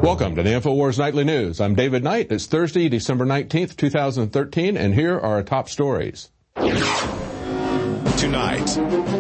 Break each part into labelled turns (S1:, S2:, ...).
S1: Welcome to the InfoWars Nightly News. I'm David Knight. It's Thursday, December 19th, 2013, and here are our top stories.
S2: Tonight,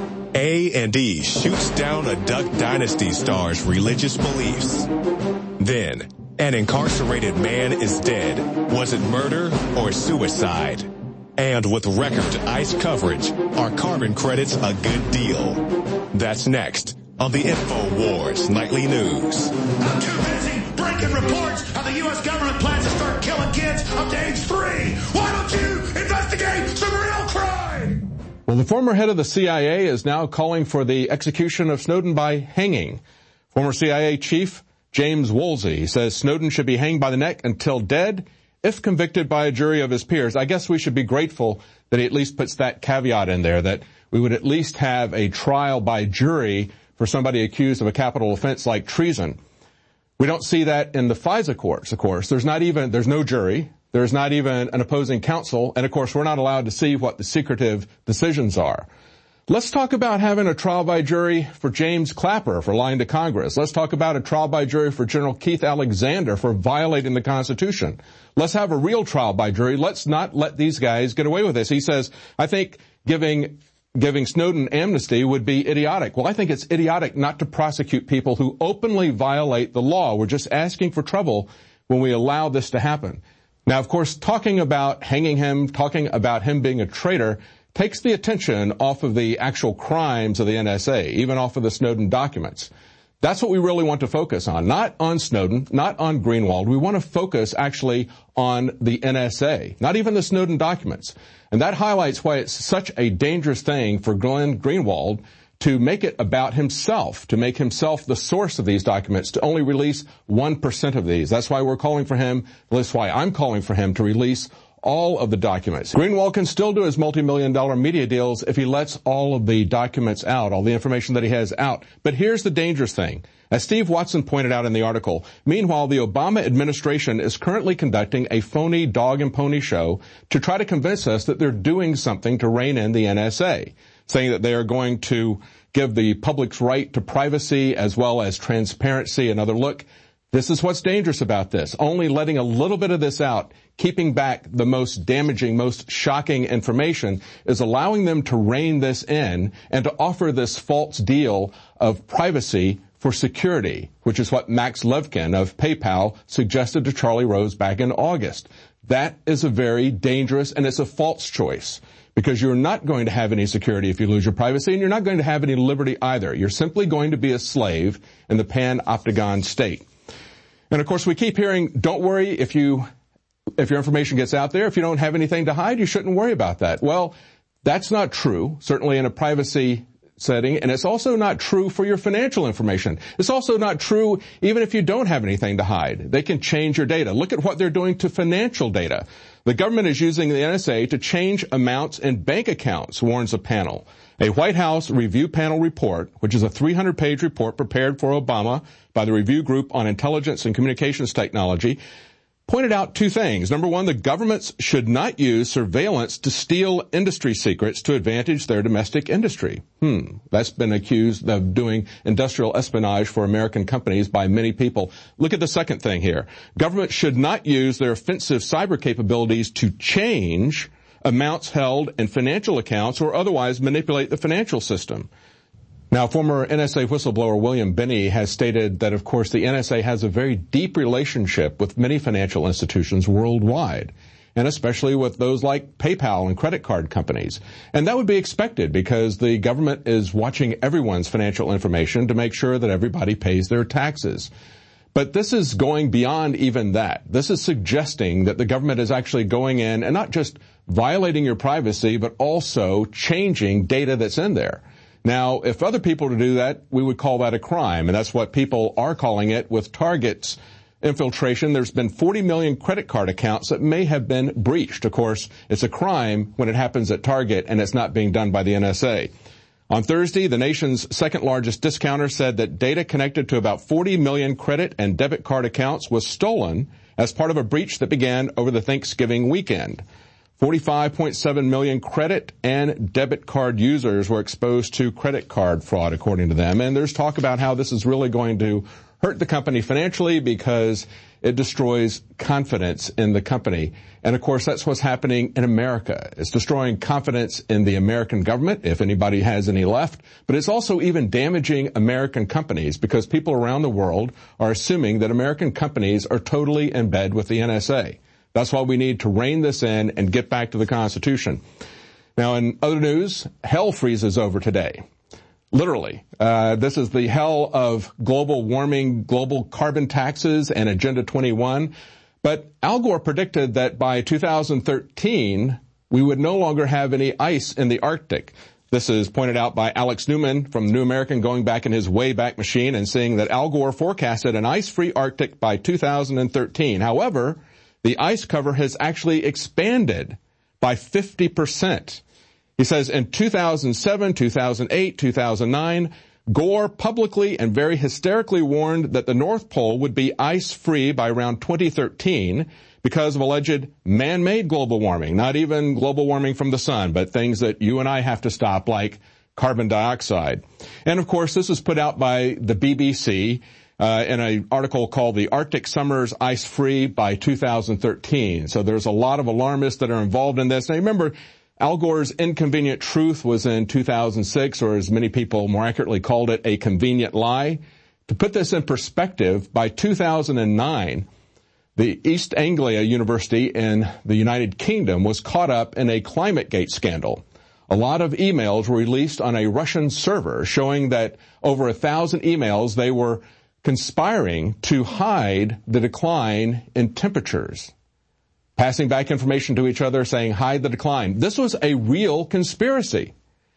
S2: A&E shoots down a Duck Dynasty star's religious beliefs. Then, an incarcerated man is dead. Was it murder or suicide? And with record ICE coverage, are carbon credits a good deal? That's next on the InfoWars Nightly News.
S3: I'm too busy breaking reports how the U.S. government plans to start killing kids up to age 3. Why don't you investigate some real crime?
S1: Well, the former head of the CIA is now calling for the execution of Snowden by hanging. Former CIA chief James Woolsey says Snowden should be hanged by the neck until dead, if convicted by a jury of his peers. I guess we should be grateful that he at least puts that caveat in there, that we would at least have a trial by jury for somebody accused of a capital offense like treason. We don't see that in the FISA courts, of course. There's no jury. There's not even an opposing counsel. And, of course, we're not allowed to see what the secretive decisions are. Let's talk about having a trial by jury for James Clapper for lying to Congress. Let's talk about a trial by jury for General Keith Alexander for violating the Constitution. Let's have a real trial by jury. Let's not let these guys get away with this. He says, I think giving Snowden amnesty would be idiotic. Well, I think it's idiotic not to prosecute people who openly violate the law. We're just asking for trouble when we allow this to happen. Now, of course, talking about hanging him, talking about him being a traitor, takes the attention off of the actual crimes of the NSA, even off of the Snowden documents. That's what we really want to focus on, not on Snowden, not on Greenwald. We want to focus actually on the NSA, not even the Snowden documents. And that highlights why it's such a dangerous thing for Glenn Greenwald to make it about himself, to make himself the source of these documents, to only release 1% of these. That's why we're calling for him, that's why I'm calling for him to release all of the documents. Greenwald can still do his multi-million-dollar media deals if he lets all of the documents out, all the information that he has out. But here's the dangerous thing. As Steve Watson pointed out in the article, meanwhile, the Obama administration is currently conducting a phony dog and pony show to try to convince us that they're doing something to rein in the NSA, saying that they are going to give the public's right to privacy as well as transparency another look. This is what's dangerous about this. Only letting a little bit of this out, keeping back the most damaging, most shocking information, is allowing them to rein this in and to offer this false deal of privacy for security, which is what Max Levchin of PayPal suggested to Charlie Rose back in August. That is a very dangerous and it's a false choice, because you're not going to have any security if you lose your privacy, and you're not going to have any liberty either. You're simply going to be a slave in the panopticon state. And of course, we keep hearing, don't worry if your information gets out there. If you don't have anything to hide, you shouldn't worry about that. Well, that's not true, certainly in a privacy setting, and it's also not true for your financial information. It's also not true even if you don't have anything to hide. They can change your data. Look at what they're doing to financial data. The government is using the NSA to change amounts in bank accounts, warns a panel. A White House review panel report, which is a 300-page report prepared for Obama by the Review Group on Intelligence and Communications Technology, pointed out two things. Number one, the governments should not use surveillance to steal industry secrets to advantage their domestic industry. That's been accused of doing industrial espionage for American companies by many people. Look at the second thing here. Governments should not use their offensive cyber capabilities to change amounts held in financial accounts or otherwise manipulate the financial system. Now, former NSA whistleblower William Binney has stated that, of course, the NSA has a very deep relationship with many financial institutions worldwide, and especially with those like PayPal and credit card companies. And that would be expected because the government is watching everyone's financial information to make sure that everybody pays their taxes. But this is going beyond even that. This is suggesting that the government is actually going in and not just violating your privacy, but also changing data that's in there. Now, if other people were to do that, we would call that a crime, and that's what people are calling it with Target's infiltration. There's been 40 million credit card accounts that may have been breached. Of course, it's a crime when it happens at Target, and it's not being done by the NSA. On Thursday, the nation's second largest discounter said that data connected to about 40 million credit and debit card accounts was stolen as part of a breach that began over the Thanksgiving weekend. 45.7 million credit and debit card users were exposed to credit card fraud, according to them. And there's talk about how this is really going to hurt the company financially because it destroys confidence in the company. And of course, that's what's happening in America. It's destroying confidence in the American government, if anybody has any left. But it's also even damaging American companies because people around the world are assuming that American companies are totally in bed with the NSA. That's why we need to rein this in and get back to the Constitution. Now, in other news, hell freezes over today. Literally. This is the hell of global warming, global carbon taxes, and Agenda 21. But Al Gore predicted that by 2013, we would no longer have any ice in the Arctic. This is pointed out by Alex Newman from the New American, going back in his Wayback Machine and saying that Al Gore forecasted an ice-free Arctic by 2013. However, the ice cover has actually expanded by 50%. He says in 2007, 2008, 2009, Gore publicly and very hysterically warned that the North Pole would be ice-free by around 2013 because of alleged man-made global warming, not even global warming from the sun, but things that you and I have to stop, like carbon dioxide. And of course, this was put out by the BBC in an article called The Arctic Summers Ice-Free by 2013. So there's a lot of alarmists that are involved in this. Now remember, Al Gore's Inconvenient Truth was in 2006, or as many people more accurately called it, a convenient lie. To put this in perspective, by 2009, the East Anglia University in the United Kingdom was caught up in a ClimateGate scandal. A lot of emails were released on a Russian server showing that over 1,000 emails, they were conspiring to hide the decline in temperatures. Passing back information to each other saying, hide the decline. This was a real conspiracy.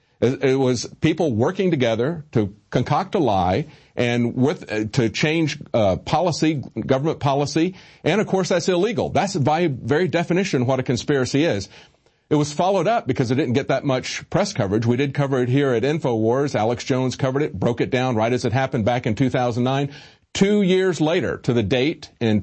S1: It was people working together to concoct a lie and to change policy, government policy. And of course, that's illegal. That's by very definition what a conspiracy is. It was followed up because it didn't get that much press coverage. We did cover it here at InfoWars. Alex Jones covered it, broke it down right as it happened back in 2009. 2 years later, to the date in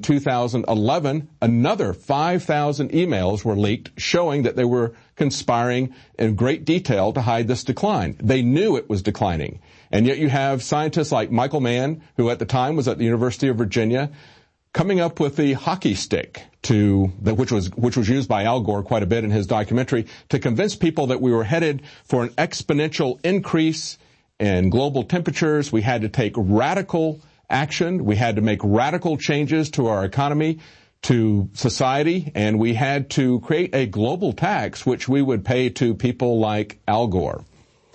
S1: 2011, another 5,000 emails were leaked showing that they were conspiring in great detail to hide this decline. They knew it was declining. And yet you have scientists like Michael Mann, who at the time was at the University of Virginia, coming up with the hockey stick which was used by Al Gore quite a bit in his documentary, to convince people that we were headed for an exponential increase in global temperatures. We had to take radical action. We had to make radical changes to our economy, to society, and we had to create a global tax which we would pay to people like Al Gore.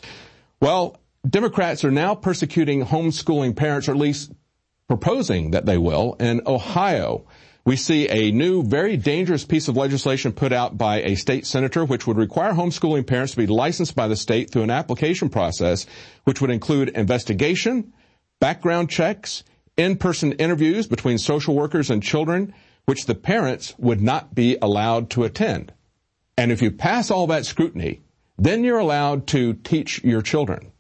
S1: Well, Democrats are now persecuting homeschooling parents, or at least proposing that they will. In Ohio, we see a new, very dangerous piece of legislation put out by a state senator which would require homeschooling parents to be licensed by the state through an application process which would include investigation, background checks, in-person interviews between social workers and children, which the parents would not be allowed to attend. And if you pass all that scrutiny, then you're allowed to teach your children.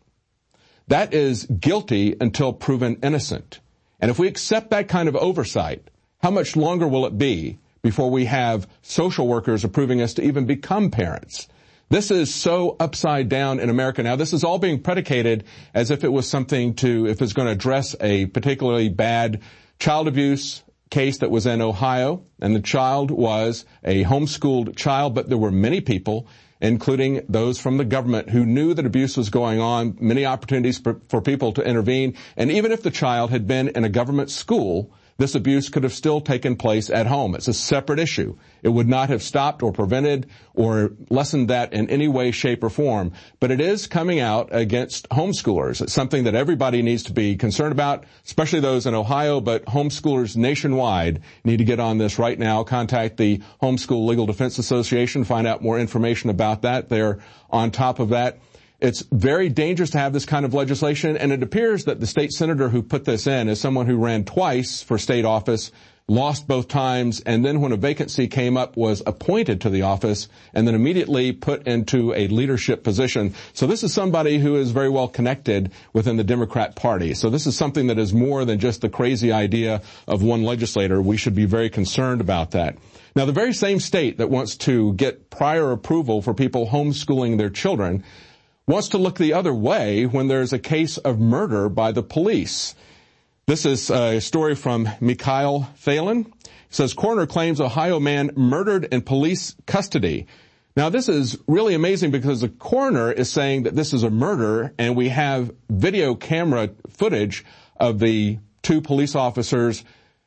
S1: That is guilty until proven innocent. And if we accept that kind of oversight, how much longer will it be before we have social workers approving us to even become parents? This is so upside down in America now. This is all being predicated as if it was something if it's going to address a particularly bad child abuse case that was in Ohio, and the child was a homeschooled child, but there were many people, including those from the government, who knew that abuse was going on, many opportunities for people to intervene. And even if the child had been in a government school, this abuse could have still taken place at home. It's a separate issue. It would not have stopped or prevented or lessened that in any way, shape, or form. But it is coming out against homeschoolers. It's something that everybody needs to be concerned about, especially those in Ohio, but homeschoolers nationwide need to get on this right now. Contact the Homeschool Legal Defense Association, find out more information about that. They're on top of that. It's very dangerous to have this kind of legislation, and it appears that the state senator who put this in is someone who ran twice for state office, lost both times, and then when a vacancy came up was appointed to the office and then immediately put into a leadership position. So this is somebody who is very well connected within the Democrat Party. So this is something that is more than just the crazy idea of one legislator. We should be very concerned about that. Now, the very same state that wants to get prior approval for people homeschooling their children wants to look the other way when there's a case of murder by the police. This is a story from Mikhail Thalen. It says, coroner claims Ohio man murdered in police custody. Now, this is really amazing because the coroner is saying that this is a murder, and we have video camera footage of the two police officers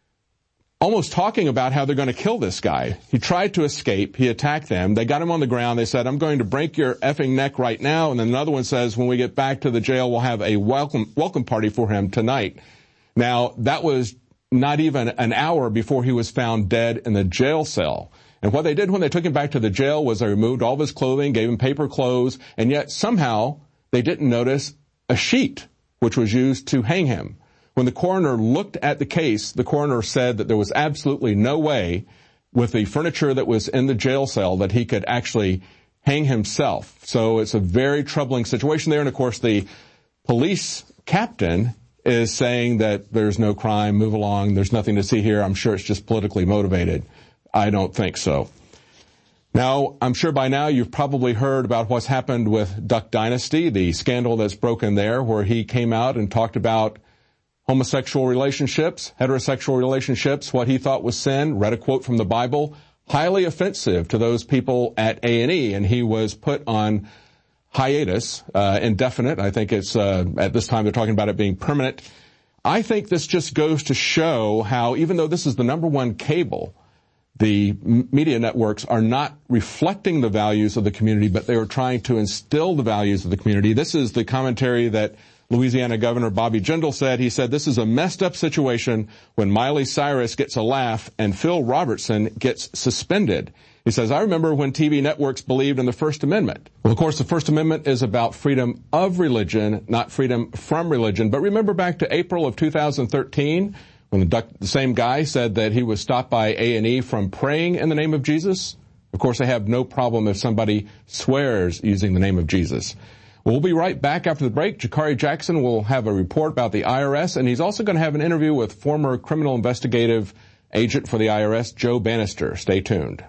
S1: almost talking about how they're going to kill this guy. He tried to escape. He attacked them. They got him on the ground. They said, I'm going to break your effing neck right now. And then another one says, when we get back to the jail, we'll have a welcome party for him tonight. Now, that was not even an hour before he was found dead in the jail cell. And what they did when they took him back to the jail was they removed all of his clothing, gave him paper clothes, and yet somehow they didn't notice a sheet which was used to hang him. When the coroner looked at the case, the coroner said that there was absolutely no way with the furniture that was in the jail cell that he could actually hang himself. So it's a very troubling situation there. And, of course, the police captain is saying that there's no crime, move along, there's nothing to see here. I'm sure it's just politically motivated. I don't think so. Now, I'm sure by now you've probably heard about what's happened with Duck Dynasty, the scandal that's broken there, where he came out and talked about homosexual relationships, heterosexual relationships, what he thought was sin, read a quote from the Bible, highly offensive to those people at A&E, and he was put on hiatus, indefinite. I think it's, at this time they're talking about it being permanent. I think this just goes to show how, even though this is the number one cable, the media networks are not reflecting the values of the community, but they are trying to instill the values of the community. This is the commentary that Louisiana Governor Bobby Jindal said. He said, this is a messed up situation when Miley Cyrus gets a laugh and Phil Robertson gets suspended. He says, I remember when TV networks believed in the First Amendment. Well, of course, the First Amendment is about freedom of religion, not freedom from religion. But remember back to April of 2013 when the same guy said that he was stopped by A&E from praying in the name of Jesus? Of course, they have no problem if somebody swears using the name of Jesus. We'll be right back after the break. Jakari Jackson will have a report about the IRS, and he's also going to have an interview with former criminal investigative agent for the IRS, Joe Bannister. Stay tuned.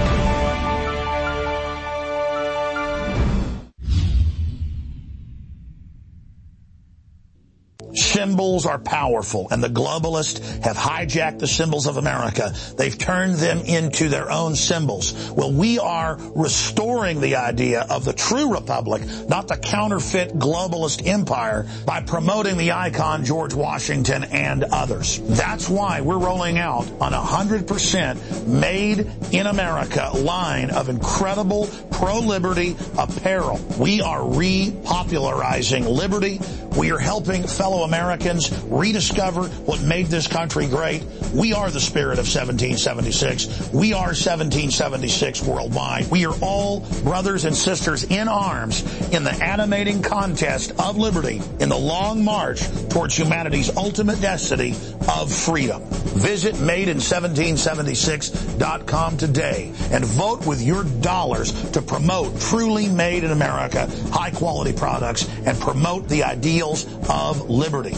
S3: Symbols are powerful, and the globalists have hijacked the symbols of America. They've turned them into their own symbols. Well, we are restoring the idea of the true republic, not the counterfeit globalist empire, by promoting the icon George Washington and others. That's why we're rolling out an 100% made in America line of incredible pro-liberty apparel. We are repopularizing liberty. We are helping fellow Americans rediscover what made this country great. We are the spirit of 1776. We are 1776 worldwide. We are all brothers and sisters in arms in the animating contest of liberty in the long march towards humanity's ultimate destiny of freedom. Visit madein1776.com today and vote with your dollars to promote truly made in America, high quality products, and promote the ideals of liberty.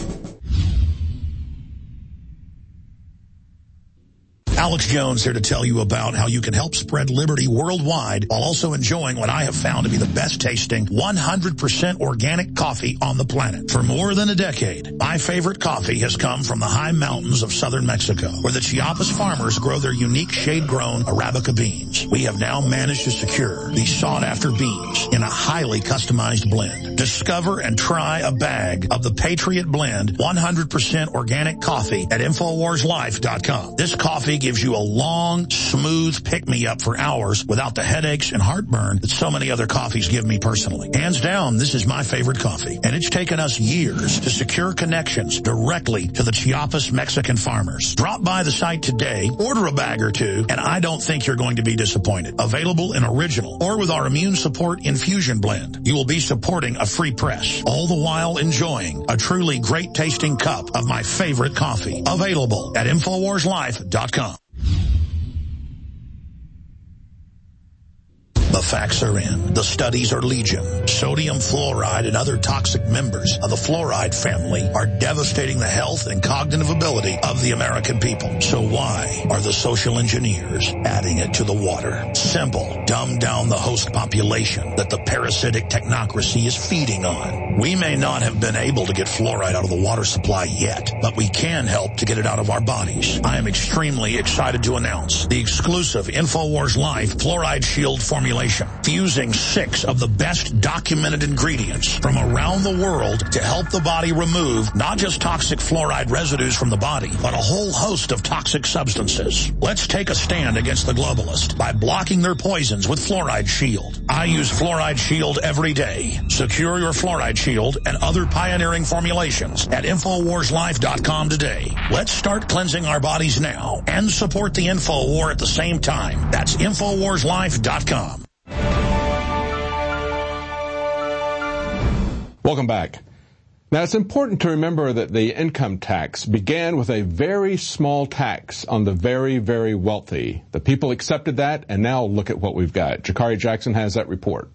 S3: Alex Jones here to tell you about how you can help spread liberty worldwide while also enjoying what I have found to be the best tasting 100% organic coffee on the planet. For more than a decade, my favorite coffee has come from the high mountains of southern Mexico, where the Chiapas farmers grow their unique shade-grown Arabica beans. We have now managed to secure these sought-after beans in a highly customized blend. Discover and try a bag of the Patriot Blend 100% organic coffee at InfoWarsLife.com. This coffee gives you a long, smooth pick-me-up for hours without the headaches and heartburn that so many other coffees give me personally. Hands down, this is my favorite coffee, and it's taken us years to secure connections directly to the Chiapas Mexican farmers. Drop by the site today, order a bag or two, and I don't think you're going to be disappointed. Available in original or with our immune support infusion blend. You will be supporting a free press, all the while enjoying a truly great-tasting cup of my favorite coffee. Available at InfoWarsLife.com. The facts are in. The studies are legion. Sodium fluoride and other toxic members of the fluoride family are devastating the health and cognitive ability of the American people. So why are the social engineers adding it to the water? Simple. Dumb down the host population that the parasitic technocracy is feeding on. We may not have been able to get fluoride out of the water supply yet, but we can help to get it out of our bodies. I am extremely excited to announce the exclusive InfoWars Life Fluoride Shield formulation, fusing 6 of the best documented ingredients from around the world to help the body remove not just toxic fluoride residues from the body, but a whole host of toxic substances. Let's take a stand against the globalists by blocking their poisons with Fluoride Shield. I use Fluoride Shield every day. Secure your Fluoride Shield and other pioneering formulations at InfoWarsLife.com today. Let's start cleansing our bodies now and support the InfoWar at the same time. That's InfoWarsLife.com.
S1: Welcome back. Now, it's important to remember that the income tax began with a very small tax on the very, very wealthy. The people accepted that, and now look at what we've got. Jakari Jackson has that report.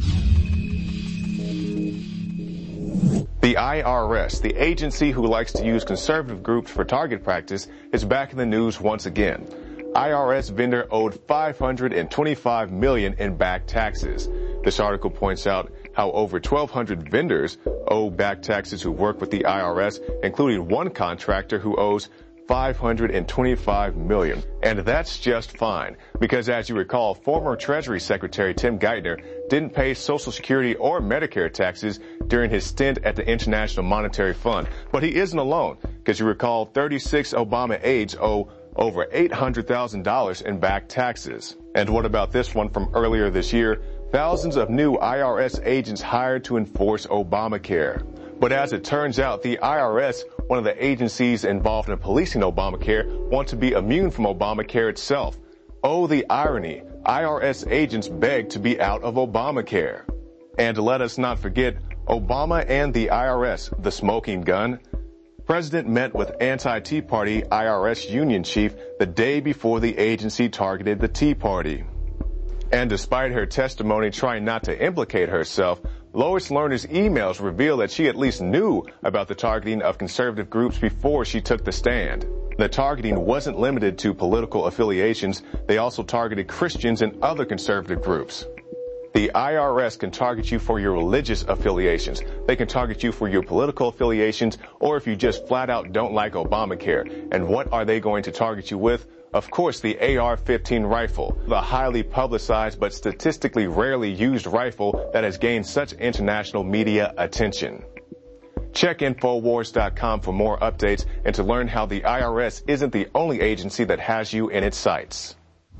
S4: The IRS, the agency who likes to use conservative groups for target practice, is back in the news once again. IRS vendor owed $525 million in back taxes. This article points out how over 1,200 vendors owe back taxes who work with the IRS, including one contractor who owes $525 million. And that's just fine, because as you recall, former Treasury Secretary Tim Geithner didn't pay Social Security or Medicare taxes during his stint at the International Monetary Fund. But he isn't alone, because you recall 36 Obama aides owe over $800,000 in back taxes. And what about this one from earlier this year? Thousands of new IRS agents hired to enforce Obamacare. But as it turns out, the IRS, one of the agencies involved in policing Obamacare, want to be immune from Obamacare itself. Oh, the irony. IRS agents beg to be out of Obamacare. And let us not forget Obama and the IRS, the smoking gun. President met with anti-Tea Party IRS union chief the day before the agency targeted the Tea Party. And despite her testimony trying not to implicate herself, Lois Lerner's emails reveal that she at least knew about the targeting of conservative groups before she took the stand. The targeting wasn't limited to political affiliations. They also targeted Christians and other conservative groups. The IRS can target you for your religious affiliations. They can target you for your political affiliations, or if you just flat out don't like Obamacare. And what are they going to target you with? Of course, the AR-15 rifle, the highly publicized but statistically rarely used rifle that has gained such international media attention. Check Infowars.com for more updates and to learn how the IRS isn't the only agency that has you in its sights.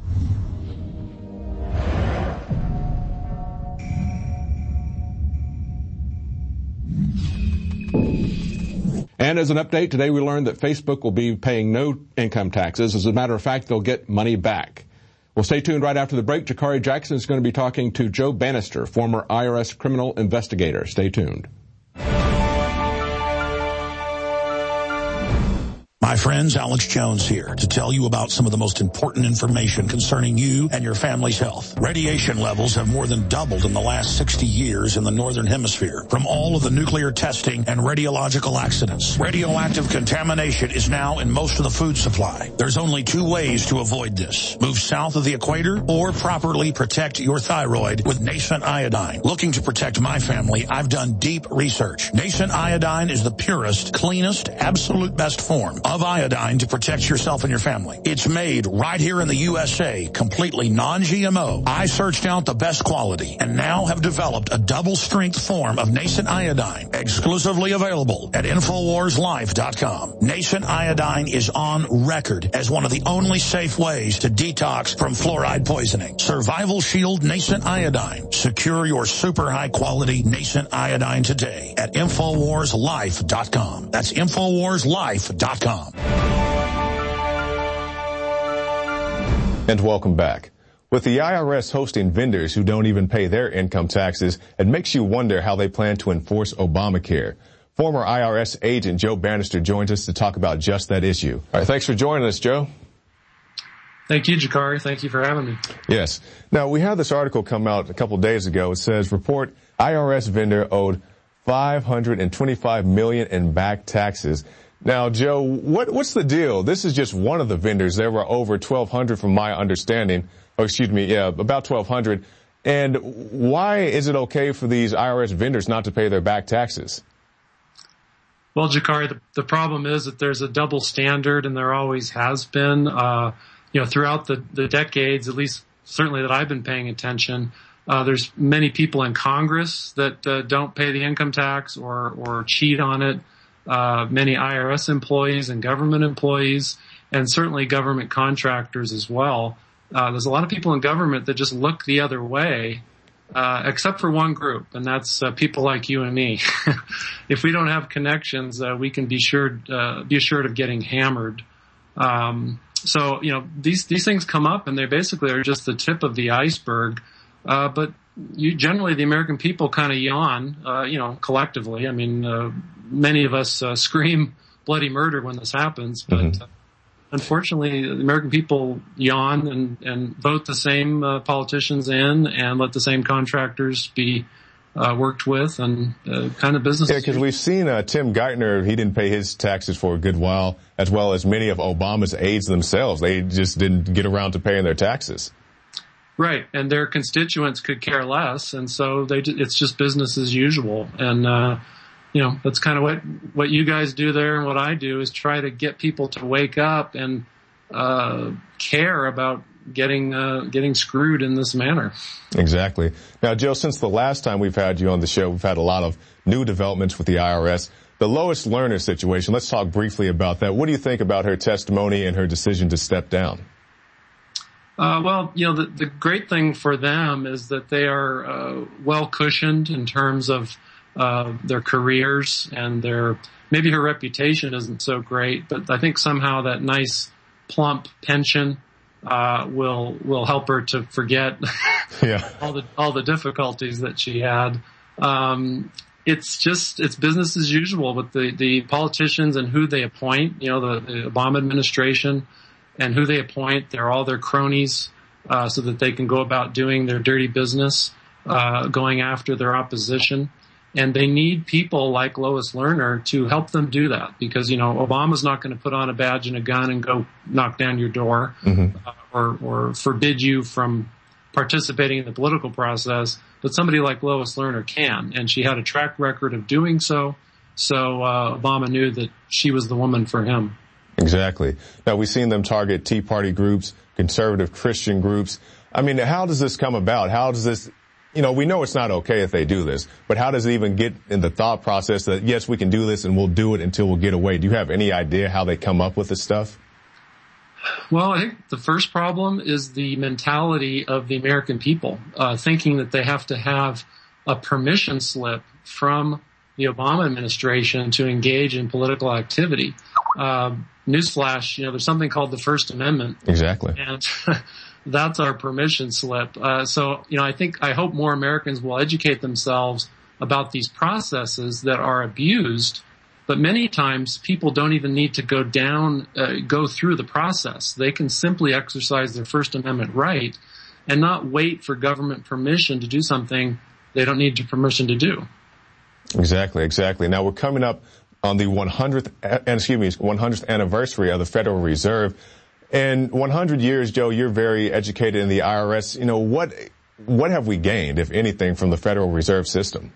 S1: And as an update, today we learned that Facebook will be paying no income taxes. As a matter of fact, they'll get money back. Well, stay tuned. Right after the break, Jakari Jackson is going to be talking to Joe Bannister, former IRS criminal investigator. Stay tuned.
S3: My friends, Alex Jones here to tell you about some of the most important information concerning you and your family's health. Radiation levels have more than doubled in the last 60 years in the Northern Hemisphere from all of the nuclear testing and radiological accidents. Radioactive contamination is now in most of the food supply. There's only 2 ways to avoid this. Move south of the equator or properly protect your thyroid with Nascent Iodine. Looking to protect my family, I've done deep research. Nascent Iodine is the purest, cleanest, absolute best form of iodine to protect yourself and your family. It's made right here in the USA, completely non-GMO. I searched out the best quality and now have developed a double-strength form of Nascent Iodine, exclusively available at InfoWarsLife.com. Nascent Iodine is on record as one of the only safe ways to detox from fluoride poisoning. Survival Shield Nascent Iodine. Secure your super high-quality Nascent Iodine today at InfoWarsLife.com. That's InfoWarsLife.com.
S4: And welcome back. With the IRS hosting vendors who don't even pay their income taxes, it makes you wonder how they plan to enforce Obamacare. Former IRS agent Joe Bannister joins us to talk about just that issue. All right, thanks for joining us, Joe.
S5: Thank you, Jakari. Thank you for having me.
S4: Yes. Now, we had this article come out a couple of days ago. It says, report IRS vendor owed $525 million in back taxes. Now, Joe, what's the deal? This is just one of the vendors. There were over 1,200 from my understanding. Oh, excuse me. Yeah, about 1,200. And why is it okay for these IRS vendors not to pay their back taxes?
S5: Well, Jakari, the problem is that there's a double standard, and there always has been. Throughout the decades, at least certainly that I've been paying attention, there's many people in Congress that don't pay the income tax or cheat on it. Many IRS employees and government employees, and certainly government contractors as well. There's a lot of people in government that just look the other way, except for one group, and that's people like you and me. If we don't have connections, we can be assured of getting hammered. So these things come up, and they basically are just the tip of the iceberg. But generally, the American people kind of yawn, collectively. I mean, many of us scream bloody murder when this happens, but unfortunately, the American people yawn and vote the same politicians in and let the same contractors be worked with, and kind of business.
S4: Yeah, because we've seen Tim Geithner, he didn't pay his taxes for a good while, as well as many of Obama's aides themselves. They just didn't get around to paying their taxes.
S5: Right, and their constituents could care less, and so it's just business as usual. And that's kind of what you guys do there, and what I do is try to get people to wake up and care about getting screwed in this manner.
S4: Exactly. Now, Joe, since the last time we've had you on the show, we've had a lot of new developments with the IRS. The Lois Lerner situation, let's talk briefly about that. What do you think about her testimony and her decision to step down?
S5: The great thing for them is that they are well cushioned in terms of their careers, and maybe her reputation isn't so great, but I think somehow that nice plump pension will help her to forget all the difficulties that she had. It's business as usual with the politicians and who they appoint. The Obama administration and who they appoint. They're all their cronies, so that they can go about doing their dirty business, going after their opposition. And they need people like Lois Lerner to help them do that, because, Obama's not going to put on a badge and a gun and go knock down your door, or forbid you from participating in the political process. But somebody like Lois Lerner can, and she had a track record of doing so. So Obama knew that she was the woman for him.
S4: Exactly. Now, we've seen them target Tea Party groups, conservative Christian groups. I mean, how does this come about? How does this, we know it's not okay if they do this, but how does it even get in the thought process that, yes, we can do this and we'll do it until we'll get away? Do you have any idea how they come up with this stuff?
S5: Well, I think the first problem is the mentality of the American people, thinking that they have to have a permission slip from the Obama administration to engage in political activity. Newsflash, there's something called the First Amendment.
S4: Exactly.
S5: And that's our permission slip. I hope more Americans will educate themselves about these processes that are abused. But many times people don't even need to go through the process. They can simply exercise their First Amendment right and not wait for government permission to do something they don't need permission to do.
S4: Exactly. Now, we're coming up on the 100th anniversary of the Federal Reserve. In 100 years, Joe, you're very educated in the IRS. What have we gained, if anything, from the Federal Reserve System?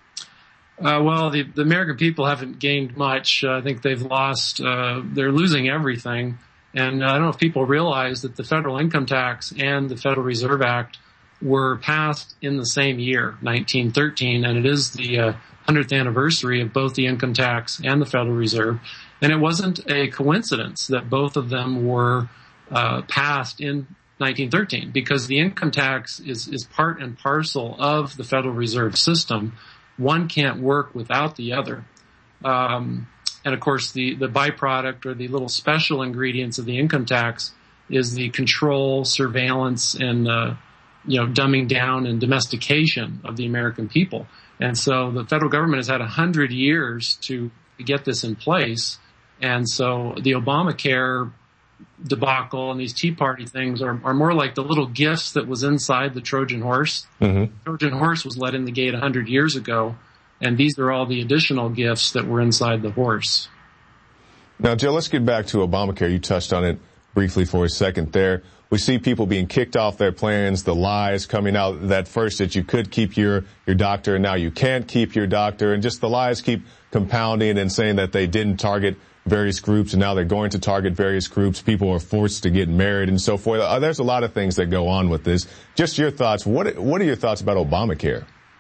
S5: The American people haven't gained much. I think they've lost, they're losing everything. And I don't know if people realize that the federal income tax and the Federal Reserve Act were passed in the same year, 1913, and it is the 100th anniversary of both the income tax and the Federal Reserve. And it wasn't a coincidence that both of them were passed in 1913, because the income tax is part and parcel of the Federal Reserve System. One can't work without the other. And of course, the byproduct, or the little special ingredients of the income tax, is the control, surveillance, and dumbing down and domestication of the American people. And so the federal government has had 100 years to get this in place. And so the Obamacare debacle and these Tea Party things are more like the little gifts that was inside the Trojan horse. Mm-hmm. The Trojan horse was let in the gate 100 years ago, and these are all the additional gifts that were inside the horse.
S4: Now, Joe, let's get back to Obamacare. You touched on it briefly for a second there. We see people being kicked off their plans, the lies coming out that first that you could keep your doctor and now you can't keep your doctor, and just the lies keep compounding and saying that they didn't target various groups and now they're going to target various groups. People are forced to get married and so forth. There's a lot of things that go on with this. Just your thoughts. What are your thoughts about Obamacare?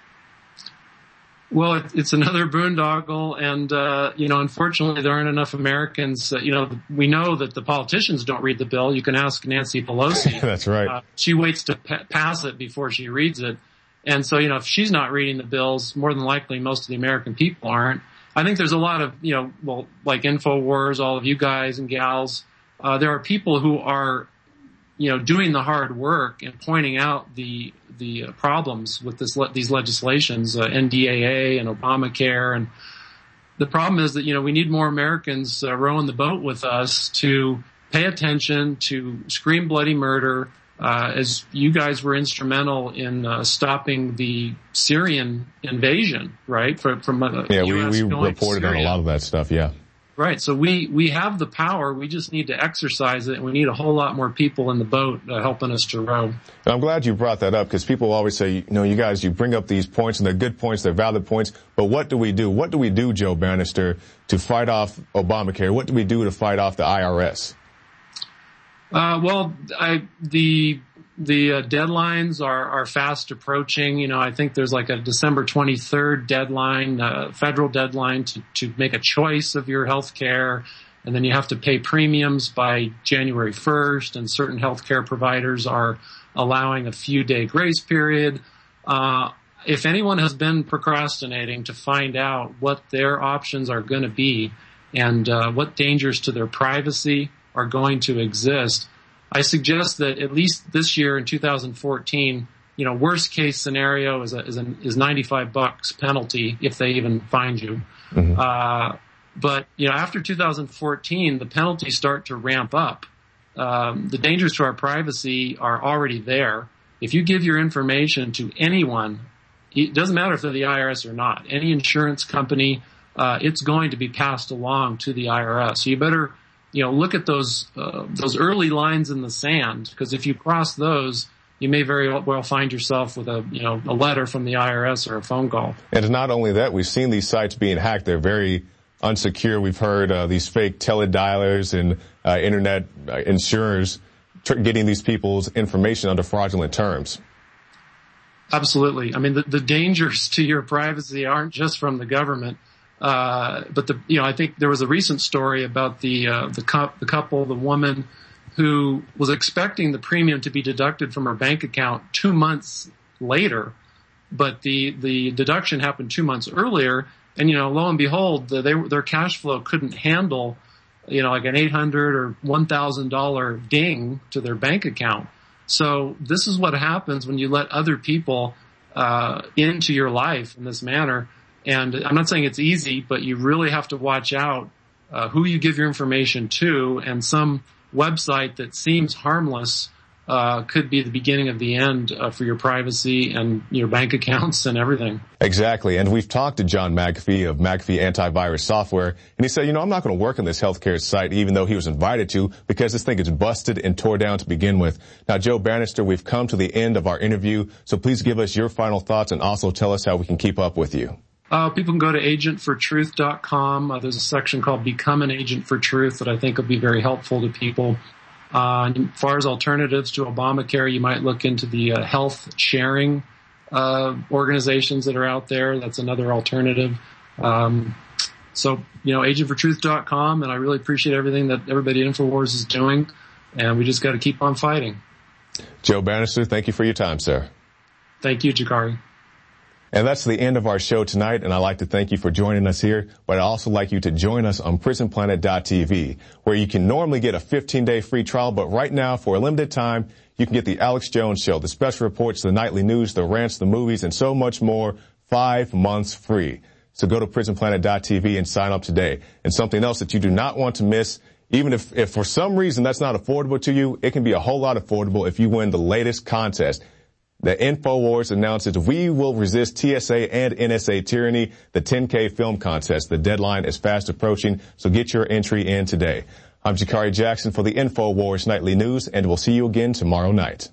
S5: Well, it's another boondoggle, and unfortunately, there aren't enough Americans. We know that the politicians don't read the bill. You can ask Nancy Pelosi.
S4: That's right.
S5: She waits to pass it before she reads it, and so if she's not reading the bills, more than likely most of the American people aren't. I think there's a lot of like InfoWars, all of you guys and gals. There are people who are doing the hard work and pointing out the problems with these legislations, NDAA and Obamacare. And the problem is that, we need more Americans rowing the boat with us to pay attention, to scream bloody murder, as you guys were instrumental in stopping the Syrian invasion, right? From
S4: we reported on a lot of that stuff, yeah.
S5: Right. So we have the power. We just need to exercise it, and we need a whole lot more people in the boat helping us to row.
S4: And I'm glad you brought that up, because people always say, you guys, you bring up these points, and they're good points, they're valid points, but what do we do? What do we do, Joe Bannister, to fight off Obamacare? What do we do to fight off the IRS? The deadlines are fast approaching. I think there's like a December 23rd deadline, federal deadline to make a choice of your health care. And then you have to pay premiums by January 1st, and certain health care providers are allowing a few-day grace period. If anyone has been procrastinating to find out what their options are going to be and what dangers to their privacy are going to exist, I suggest that at least this year in 2014, worst case scenario is $95 penalty if they even find you. Mm-hmm. But after 2014, the penalties start to ramp up. The dangers to our privacy are already there. If you give your information to anyone, it doesn't matter if they're the IRS or not, any insurance company, it's going to be passed along to the IRS. So you better look at those early lines in the sand, because if you cross those, you may very well find yourself with a letter from the IRS or a phone call. And not only that, we've seen these sites being hacked. They're very unsecure. We've heard these fake teledialers and internet insurers getting these people's information under fraudulent terms.
S5: Absolutely. I mean, the dangers to your privacy aren't just from the government. But I think there was a recent story about the couple, the woman who was expecting the premium to be deducted from her bank account 2 months later, but the deduction happened 2 months earlier, and lo and behold, their cash flow couldn't handle like an $800 or $1,000 ding to their bank account. So this is what happens when you let other people into your life in this manner. And I'm not saying it's easy, but you really have to watch out who you give your information to, and some website that seems harmless could be the beginning of the end for your privacy and your bank accounts and everything.
S4: Exactly. And we've talked to John McAfee of McAfee Antivirus Software, and he said, I'm not going to work on this healthcare site, even though he was invited to, because this thing is busted and tore down to begin with. Now, Joe Bannister, we've come to the end of our interview, so please give us your final thoughts and also tell us how we can keep up with you.
S5: People can go to agentfortruth.com. There's a section called Become an Agent for Truth that I think will be very helpful to people. As far as alternatives to Obamacare, you might look into the health sharing organizations that are out there. That's another alternative. So, agentfortruth.com, and I really appreciate everything that everybody at InfoWars is doing, and we just got to keep on fighting.
S4: Joe Bannister, thank you for your time, sir.
S5: Thank you, Jakari.
S4: And that's the end of our show tonight, and I'd like to thank you for joining us here, but I'd also like you to join us on prisonplanet.tv, where you can normally get a 15-day free trial, but right now, for a limited time, you can get the Alex Jones Show, the special reports, the nightly news, the rants, the movies, and so much more, 5 months free. So go to prisonplanet.tv and sign up today. And something else that you do not want to miss Even if for some reason that's not affordable to you, it can be a whole lot affordable if you win the latest contest. The InfoWars announces we will resist TSA and NSA tyranny, the 10K film contest. The deadline is fast approaching, so get your entry in today. I'm Jakari Jackson for the InfoWars Nightly News, and we'll see you again tomorrow night.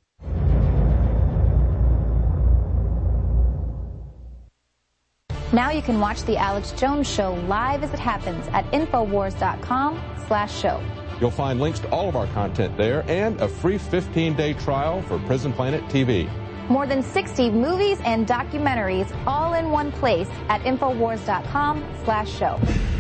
S6: Now you can watch The Alex Jones Show live as it happens at Infowars.com/show.
S1: You'll find links to all of our content there and a free 15-day trial for Prison Planet TV.
S6: More than 60 movies and documentaries all in one place at Infowars.com/show.